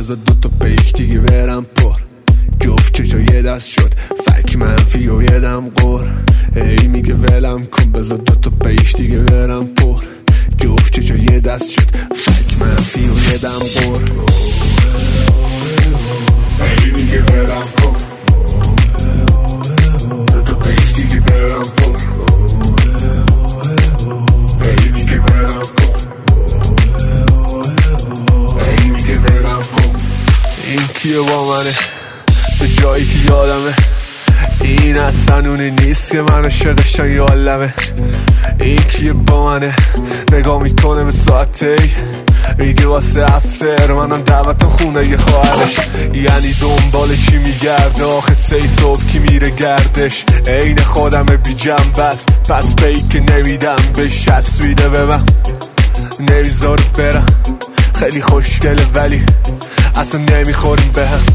بذار دوتا پیک دیگه برم پر. جفت چشا یه دست شد فک منفی و یه دم قر. ای میگه ولم کن بذار دوتا پیک دیگه برم پر. جفت چشا یه دست شد فک منفی و یه دم قر. ای میگه ولم کن دوتا پیک دیگه برم پر. ای میگه ولم کن ای میگه ولم کن. این کیه با منه به جایی که یادمه. این اصلا اونی نیست که منو شدشتن یالمه. این کیه با منه نگاه میکنه به ساعته میگه واسه افتر منم دعوتم خونه یه خواهرش. یعنی دنبال چی میگرده آخه 3 صبح کی میره گردش. عین خودمه بی جنبست پس پی که نمیدم بهش چسبیده به من نمیذاره برم. خیلی خوشگله ولی اصلا نمیخوریم به هم.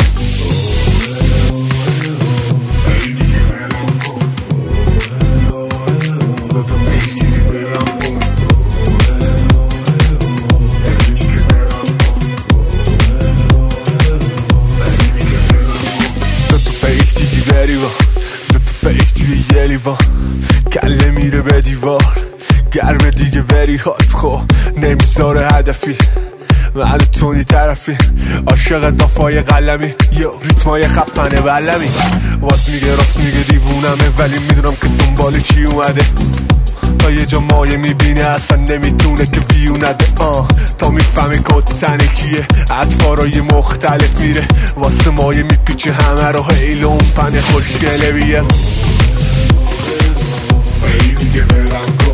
دوتا پیک توی یه لیوان کله میره به دیوار. گرمه دیگه بری هات خو نمیذاره هدفی. من تونی طرفی عاشق دافای قلمی یه ریتمای خفنه بلمی. واس میگه راست میگه دیوونمه ولی میدونم که دنبال چی اومده. تا یه جا مایه میبینه اصلا نمیتونه که ویو نده. تا میفهمه کتنه کیه اطفارای مختلف میره واسه مایه میپیچه همه رو حیل اون پنه خوشگله بیه. ای دیگه برم کن